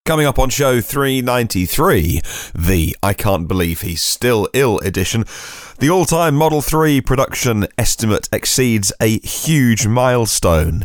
Coming up on show 393, the I Can't Believe He's Still Ill edition. The all-time Model 3 production estimate exceeds a huge milestone.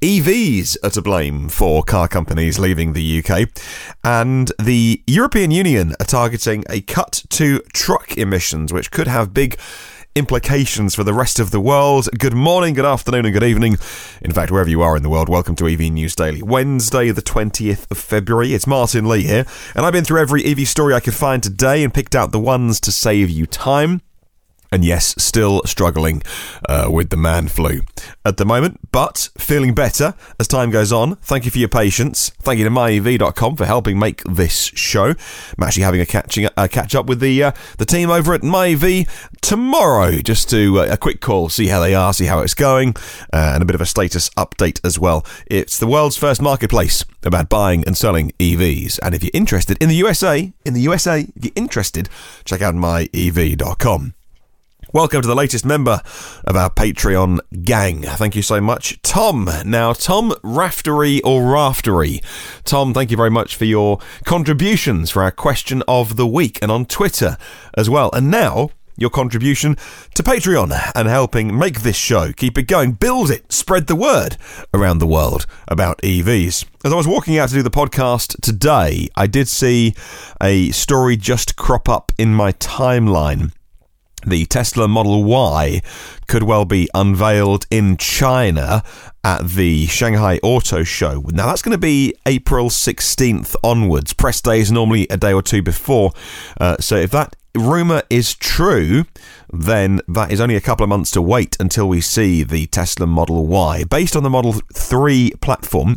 EVs are to blame for car companies leaving the UK. And the European Union are targeting a cut to truck emissions, which could have big implications for the rest of the world. Good morning, good afternoon and good evening. In fact, wherever you are in the world, welcome to EV News Daily. Wednesday the 20th of February. It's Martin Lee here, and I've been through every EV story I could find today and picked out the ones to save you time. And yes, still struggling with the man flu at the moment, but feeling better as time goes on. Thank you for your patience. Thank you to myev.com for helping make this show. I'm actually having a catch up with the team over at myev tomorrow, just to a quick call, see how they are, see how it's going, and a bit of a status update as well. It's the world's first marketplace about buying and selling EVs, and if you're interested in the USA, if you're interested, check out myev.com. Welcome to the latest member of our Patreon gang. Thank you so much, Tom. Now, Tom Raftery or Raftery. Tom, thank you very much for your contributions for our question of the week and on Twitter as well. And now, your contribution to Patreon and helping make this show, keep it going, build it, spread the word around the world about EVs. As I was walking out to do the podcast today, I did see a story just crop up in my timeline. The Tesla Model Y could well be unveiled in China at the Shanghai Auto Show. Now, that's going to be April 16th onwards. Press day is normally a day or two before. So if that rumour is true, then that is only a couple of months to wait until we see the Tesla Model Y. Based on the Model 3 platform,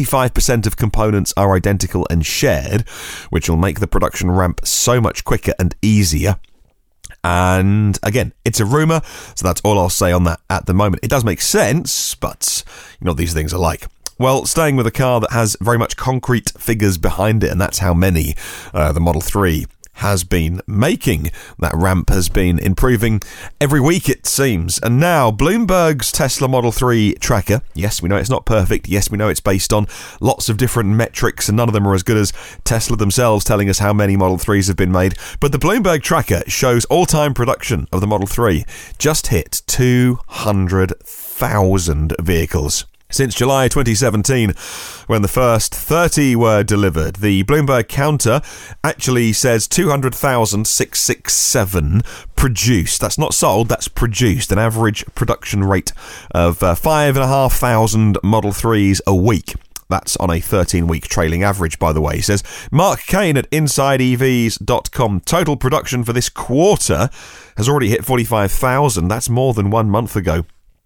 75% of components are identical and shared, which will make the production ramp so much quicker and easier. And again, it's a rumour, so that's all I'll say on that at the moment. It does make sense, but you know what these things are like. Well, staying with a car that has very much concrete figures behind it, and that's how many the Model 3 has been making. That ramp has been improving every week, it seems. And now, Bloomberg's Tesla Model 3 tracker, yes, we know it's not perfect, yes, we know it's based on lots of different metrics, and none of them are as good as Tesla themselves telling us how many Model 3s have been made, but the Bloomberg tracker shows all-time production of the Model 3 just hit 200,000 vehicles. Since July 2017, when the first 30 were delivered, the Bloomberg counter actually says 200,667 produced. That's not sold, that's produced. An average production rate of 5,500 Model 3s a week. That's on a 13-week trailing average, by the way. He says, Mark Kane at InsideEVs.com. Total production for this quarter has already hit 45,000. That's more than 1 month ago.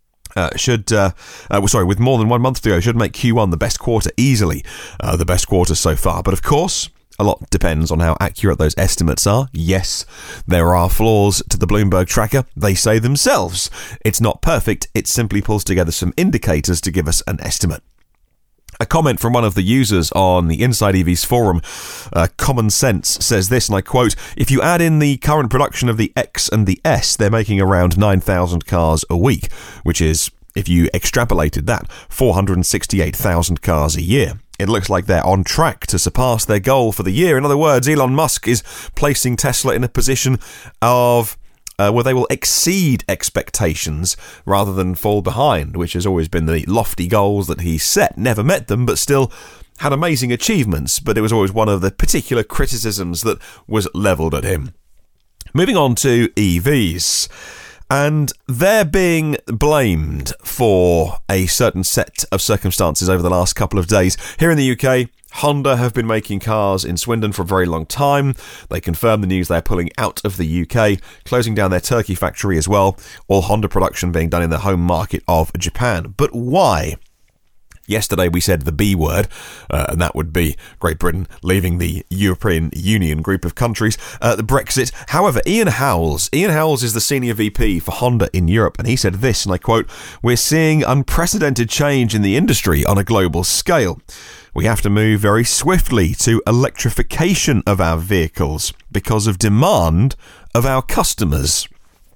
With more than 1 month to go, should make Q1 the best quarter easily, the best quarter so far. But of course, a lot depends on how accurate those estimates are. Yes, there are flaws to the Bloomberg tracker. They say themselves it's not perfect. It simply pulls together some indicators to give us an estimate. A comment from one of the users on the Inside EVs forum, Common Sense, says this, and I quote, if you add in the current production of the X and the S, they're making around 9,000 cars a week, which is, if you extrapolated that, 468,000 cars a year. It looks like they're on track to surpass their goal for the year. In other words, Elon Musk is placing Tesla in a position of where they will exceed expectations rather than fall behind, which has always been the lofty goals that he set. Never met them, but still had amazing achievements, but it was always one of the particular criticisms that was levelled at him. Moving on to EVs, and they're being blamed for a certain set of circumstances over the last couple of days. Here in the UK, Honda have been making cars in Swindon for a very long time. They confirmed the news they're pulling out of the UK, closing down their Turkey factory as well, all Honda production being done in the home market of Japan. But why? Yesterday we said the B word, and that would be Great Britain leaving the European Union group of countries, the Brexit. However, Ian Howells is the senior VP for Honda in Europe, and he said this, and I quote, "We're seeing unprecedented change in the industry on a global scale. We have to move very swiftly to electrification of our vehicles because of demand of our customers."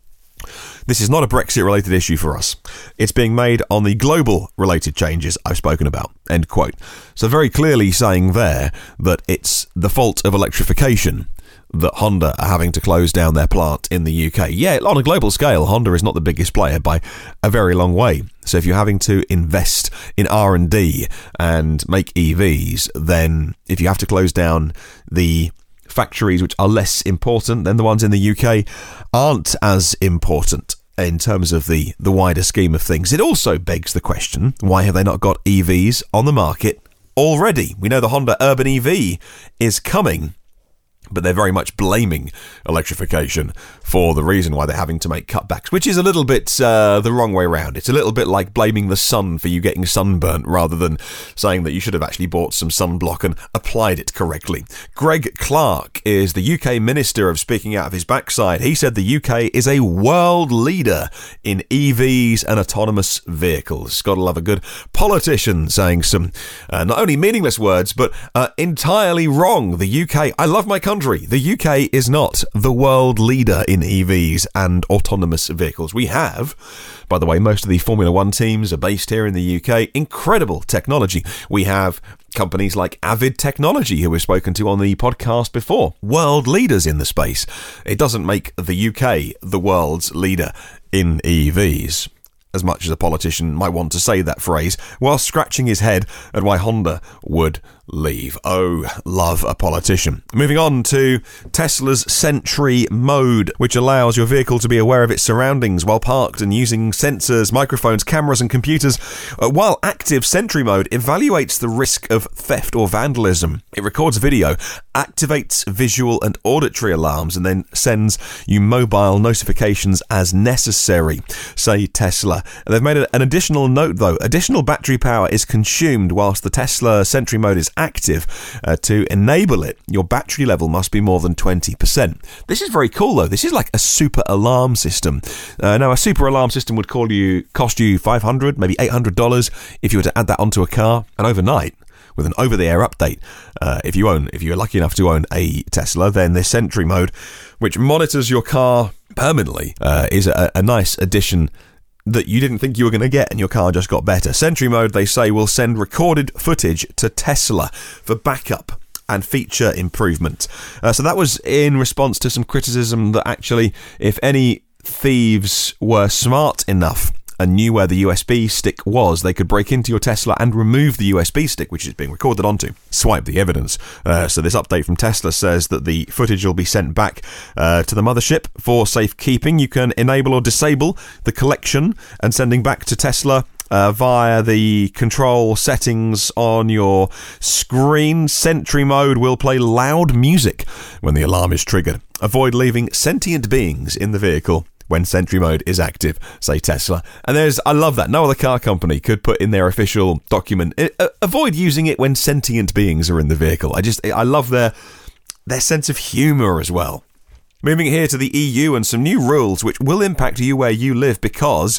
This is not a Brexit-related issue for us. It's being made on the global-related changes I've spoken about." End quote. So very clearly saying there that it's the fault of electrification that Honda are having to close down their plant in the UK. Yeah, on a global scale, Honda is not the biggest player by a very long way. So if you're having to invest in R&D and make EVs, then if you have to close down the factories which are less important than the ones in the UK, aren't as important in terms of the wider scheme of things. It also begs the question, why have they not got EVs on the market already? We know the Honda Urban EV is coming, but they're very much blaming electrification for the reason why they're having to make cutbacks, which is a little bit the wrong way around. It's a little bit like blaming the sun for you getting sunburnt rather than saying that you should have actually bought some sunblock and applied it correctly. Greg Clark is the UK Minister of Speaking Out of His Backside. He said the UK is a world leader in EVs and autonomous vehicles. Gotta love a good politician saying some not only meaningless words, but entirely wrong. The UK, I love my country. The UK is not the world leader in EVs and autonomous vehicles. We have, by the way, most of the Formula One teams are based here in the UK. Incredible technology. We have companies like Avid Technology, who we've spoken to on the podcast before. World leaders in the space. It doesn't make the UK the world's leader in EVs, as much as a politician might want to say that phrase, while scratching his head at why Honda would leave. Oh, love a politician. Moving on to Tesla's Sentry mode, which allows your vehicle to be aware of its surroundings while parked and using sensors, microphones, cameras and computers. While active, Sentry mode evaluates the risk of theft or vandalism. It records video, activates visual and auditory alarms, and then sends you mobile notifications as necessary, say Tesla. They've made an additional note, though. Additional battery power is consumed whilst the Tesla Sentry mode is active. To enable it, your battery level must be more than 20%. This is very cool, though. This is like a super alarm system. Now, a super alarm system would cost you $500, maybe $800 if you were to add that onto a car. And overnight, with an over-the-air update, if you're lucky enough to own a Tesla, then this Sentry mode, which monitors your car permanently, is a nice addition that you didn't think you were going to get, and your car just got better. Sentry mode, they say, will send recorded footage to Tesla for backup and feature improvement. So that was in response to some criticism that actually, if any thieves were smart enough and knew where the USB stick was, they could break into your Tesla and remove the USB stick, which is being recorded onto, swipe the evidence. So this update from Tesla says that the footage will be sent back to the mothership for safekeeping. You can enable or disable the collection and sending back to Tesla via the control settings on your screen. Sentry mode will play loud music when the alarm is triggered. Avoid leaving sentient beings in the vehicle when Sentry mode is active, say Tesla. And I love that. No other car company could put in their official document, avoid using it when sentient beings are in the vehicle. I love their sense of humour as well. Moving here to the EU and some new rules which will impact you where you live because,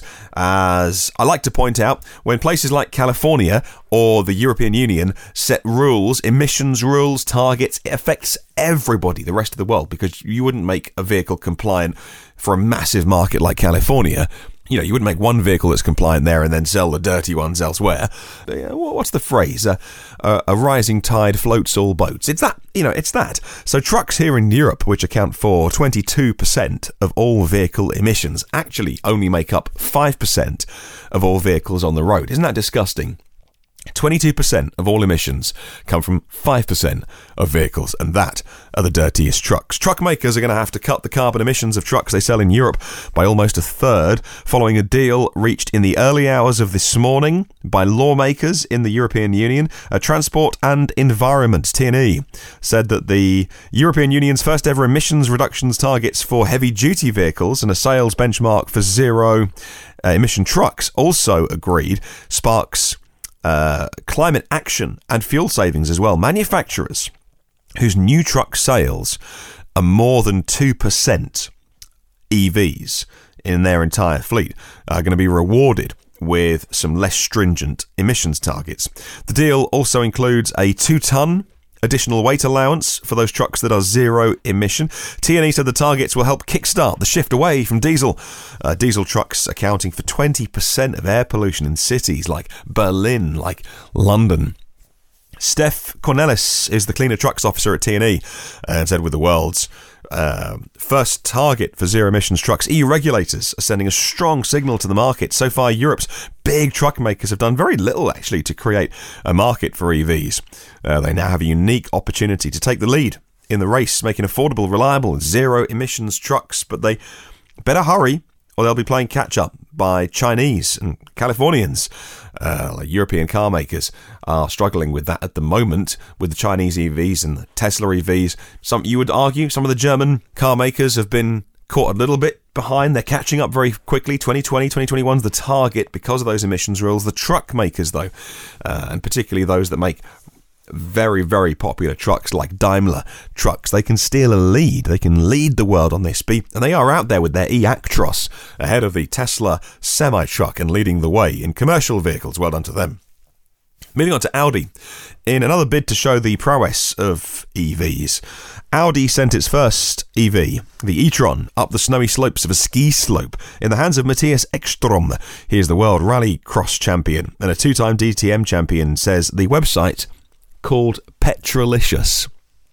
as I like to point out, when places like California or the European Union set rules, emissions rules, targets, it affects everybody, the rest of the world, because you wouldn't make a vehicle compliant for a massive market like California. You know, you wouldn't make one vehicle that's compliant there and then sell the dirty ones elsewhere. What's the phrase? A rising tide floats all boats. It's that. It's that. So trucks here in Europe, which account for 22% of all vehicle emissions, actually only make up 5% of all vehicles on the road. Isn't that disgusting? 22% of all emissions come from 5% of vehicles, and that are the dirtiest trucks. Truck makers are going to have to cut the carbon emissions of trucks they sell in Europe by almost a third, following a deal reached in the early hours of this morning by lawmakers in the European Union. Transport and Environment, T&E, said that the European Union's first ever emissions reductions targets for heavy-duty vehicles and a sales benchmark for zero emission trucks also agreed sparks climate action and fuel savings as well. Manufacturers whose new truck sales are more than 2% EVs in their entire fleet are going to be rewarded with some less stringent emissions targets. The deal also includes a 2-ton additional weight allowance for those trucks that are zero emission. T&E said the targets will help kickstart the shift away from diesel. Diesel trucks accounting for 20% of air pollution in cities like Berlin, like London. Steph Cornelis is the cleaner trucks officer at T&E and said with the world's first target for zero emissions trucks, EU regulators are sending a strong signal to the market. So far, Europe's big truck makers have done very little actually to create a market for EVs. They now have a unique opportunity to take the lead in the race, making affordable, reliable, zero emissions trucks, but they better hurry or they'll be playing catch up by Chinese and Californians. Like European car makers are struggling with that at the moment with the Chinese EVs and the Tesla EVs. You would argue some of the German car makers have been caught a little bit behind. They're catching up very quickly. 2020, 2021 is the target because of those emissions rules. The truck makers, though, and particularly those that make very, very popular trucks like Daimler trucks, they can steal a lead. They can lead the world on this speed, and they are out there with their e-Actros ahead of the Tesla semi-truck and leading the way in commercial vehicles. Well done to them. Moving on to Audi. In another bid to show the prowess of EVs, Audi sent its first EV, the e-tron, up the snowy slopes of a ski slope in the hands of Matthias Ekstrom. He is the world rally cross champion and a two-time DTM champion, says the website called Petrolicious.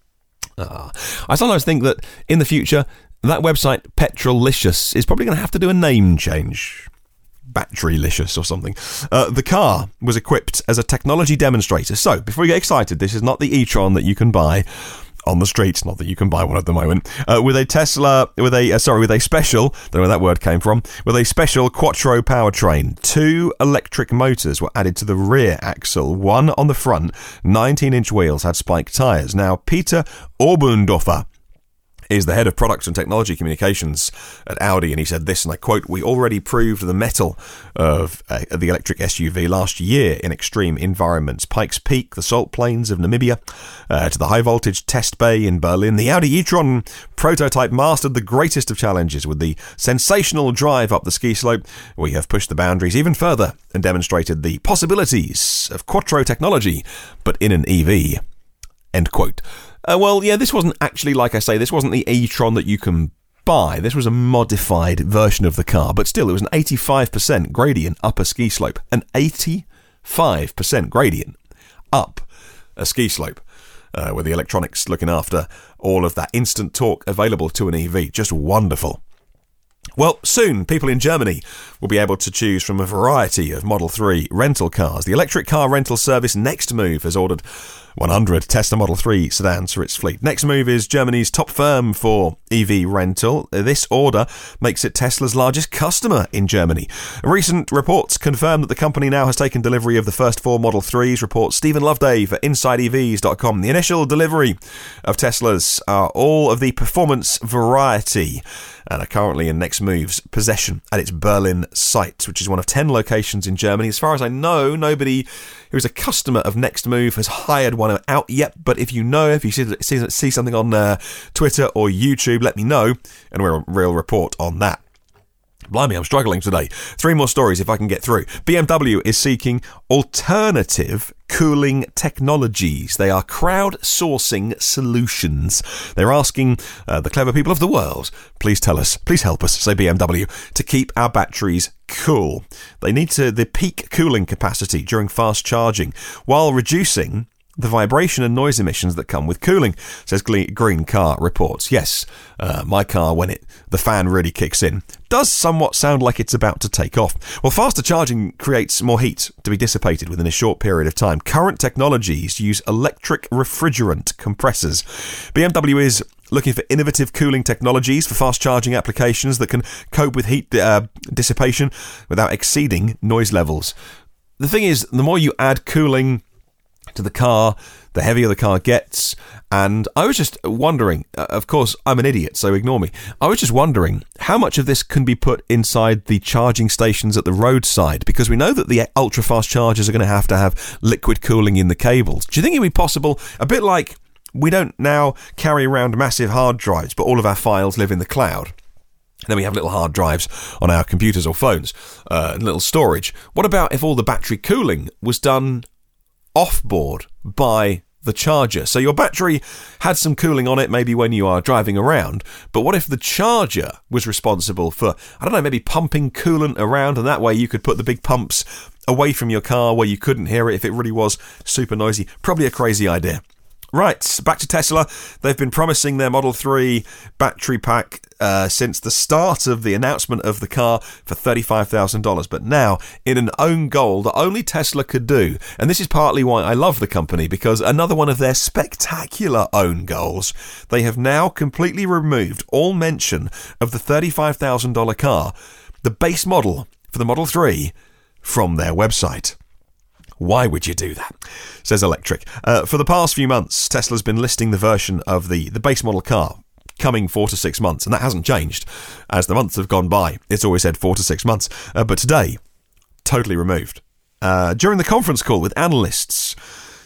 I sometimes think that in the future, that website, Petrolicious, is probably going to have to do a name change. Batterylicious or something. The car was equipped as a technology demonstrator. So, before you get excited, this is not the e-tron that you can buy on the streets, not that you can buy one at the moment, with a special, don't know where that word came from, with a special Quattro powertrain. 2 electric motors were added to the rear axle, one on the front. 19-inch wheels had spiked tyres. Now, Peter Oberndorfer is the head of product and technology communications at Audi, and he said this, and I quote, "We already proved the mettle of the electric SUV last year in extreme environments. Pikes Peak, the salt plains of Namibia, to the high-voltage test bay in Berlin. The Audi e-tron prototype mastered the greatest of challenges with the sensational drive up the ski slope. We have pushed the boundaries even further and demonstrated the possibilities of Quattro technology, but in an EV." End quote. This wasn't actually, like I say, this wasn't the e-tron that you can buy. This was a modified version of the car, but still, it was an 85% gradient up a ski slope. An 85% gradient up a ski slope, with the electronics looking after all of that instant torque available to an EV. Just wonderful. Well, soon, people in Germany will be able to choose from a variety of Model 3 rental cars. The electric car rental service Nextmove has ordered 100 Tesla Model 3 sedans for its fleet. Nextmove is Germany's top firm for EV rental. This order makes it Tesla's largest customer in Germany. Recent reports confirm that the company now has taken delivery of the first 4 Model 3s, reports Stephen Loveday for InsideEVs.com. The initial delivery of Teslas are all of the performance variety and are currently in Nextmove's possession at its Berlin site, which is one of 10 locations in Germany. As far as I know, nobody who is a customer of Nextmove has hired one out yet, but if you know, if you see something on Twitter or YouTube, let me know, and we'll report on that. Blimey, I'm struggling today. 3 more stories if I can get through. BMW is seeking alternative cooling technologies. They are crowdsourcing solutions. They're asking the clever people of the world, please tell us, please help us, say BMW, to keep our batteries cool. They need the peak cooling capacity during fast charging while reducing the vibration and noise emissions that come with cooling, says Green Car reports. Yes, my car, when the fan really kicks in, does somewhat sound like it's about to take off. Well, faster charging creates more heat to be dissipated within a short period of time. Current technologies use electric refrigerant compressors. BMW is looking for innovative cooling technologies for fast charging applications that can cope with heat dissipation without exceeding noise levels. The thing is, the more you add cooling to the car, the heavier the car gets. And I was just wondering, of course, I'm an idiot, so ignore me. I was just wondering how much of this can be put inside the charging stations at the roadside, because we know that the ultra-fast chargers are going to have liquid cooling in the cables. Do you think it would be possible, a bit like we don't now carry around massive hard drives, but all of our files live in the cloud? Then we have little hard drives on our computers or phones, and little storage. What about if all the battery cooling was done off-board by the charger. So your battery had some cooling on it maybe when you are driving around, but what if the charger was responsible for, I don't know, maybe pumping coolant around, and that way you could put the big pumps away from your car where you couldn't hear it if it really was super noisy. Probably a crazy idea. Right, back to Tesla. They've been promising their Model 3 battery pack since the start of the announcement of the car for $35,000. But now, in an own goal that only Tesla could do, and this is partly why I love the company, because another one of their spectacular own goals, they have now completely removed all mention of the $35,000 car, the base model for the Model 3, from their website. Why would you do that? Says Electric. For the past few months, Tesla's been listing the version of the base model car coming 4 to 6 months, and that hasn't changed. As the months have gone by, it's always said 4 to 6 months. But today, totally removed. During the conference call with analysts,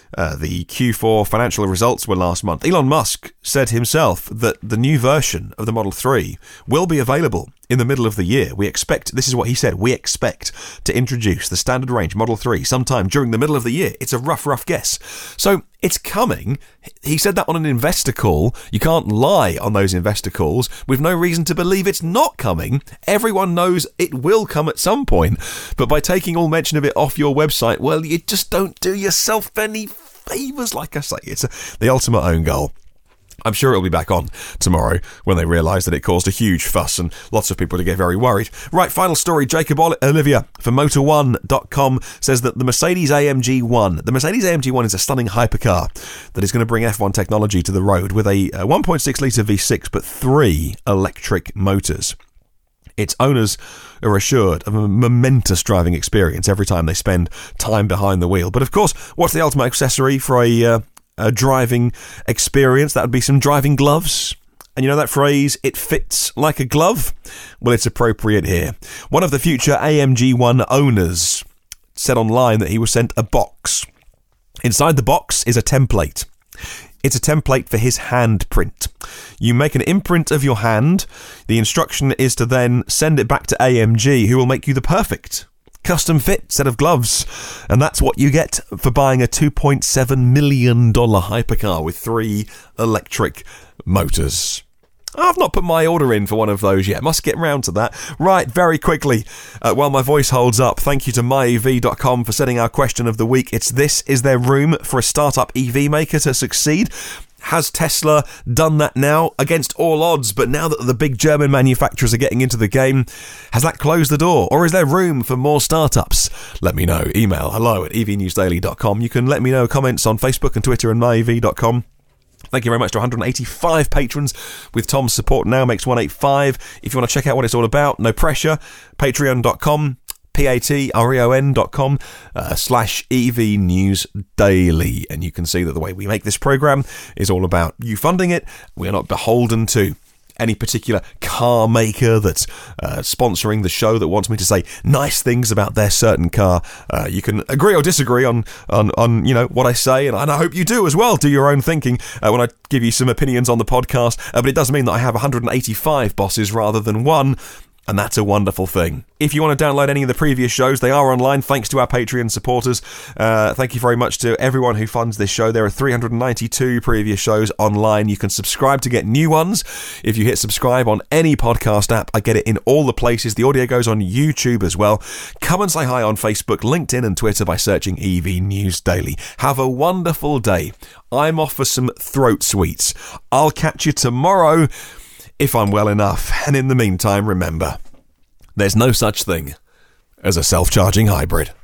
the Q4 financial results were last month. Elon Musk said himself that the new version of the Model 3 will be available in the middle of the year. We expect, this is what he said, we expect to introduce the standard range Model 3 sometime during the middle of the year. It's a rough guess. So it's coming. He said that on an investor call. You can't lie on those investor calls. We've no reason to believe it's not coming. Everyone knows it will come at some point. But by taking all mention of it off your website, well, you just don't do yourself any favours, like I say. It's the ultimate own goal. I'm sure it'll be back on tomorrow when they realise that it caused a huge fuss and lots of people to get very worried. Right, final story. Jacob Olivia from Motor1.com says that the Mercedes AMG 1, the Mercedes AMG 1 is a stunning hypercar that is going to bring F1 technology to the road with a 1.6 litre V6 but 3 electric motors. Its owners are assured of a momentous driving experience every time they spend time behind the wheel. But of course, what's the ultimate accessory for a driving experience? That would be some driving gloves. And you know that phrase, it fits like a glove? Well, it's appropriate here. One of the future AMG 1 owners said online that he was sent a box. Inside the box is a template. It's a template for his handprint. You make an imprint of your hand. The instruction is to then send it back to AMG, who will make you the perfect custom fit set of gloves. And that's what you get for buying a $2.7 million hypercar with 3 electric motors. I've not put my order in for one of those yet. Must get round to that. Right, very quickly, while my voice holds up, thank you to myev.com for setting our question of the week. It's this: is there room for a startup EV maker to succeed? Has Tesla done that now against all odds? But now that the big German manufacturers are getting into the game, has that closed the door? Or is there room for more startups? Let me know. Email hello@evnewsdaily.com. You can let me know comments on Facebook and Twitter and myev.com. Thank you very much to 185 patrons. With Tom's support now makes 185. If you want to check out what it's all about, no pressure, patreon.com. patreon.com /EV News Daily. And you can see that the way we make this program is all about you funding it. We're not beholden to any particular car maker that's sponsoring the show that wants me to say nice things about their certain car. You can agree or disagree on you know what I say, and I hope you do as well. Do your own thinking when I give you some opinions on the podcast. But it does mean that I have 185 bosses rather than one. And that's a wonderful thing. If you want to download any of the previous shows, they are online thanks to our Patreon supporters. Thank you very much to everyone who funds this show. There are 392 previous shows online. You can subscribe to get new ones. If you hit subscribe on any podcast app, I get it in all the places. The audio goes on YouTube as well. Come and say hi on Facebook, LinkedIn and Twitter by searching EV News Daily. Have a wonderful day. I'm off for some throat sweets. I'll catch you tomorrow if I'm well enough. And in the meantime, remember, there's no such thing as a self-charging hybrid.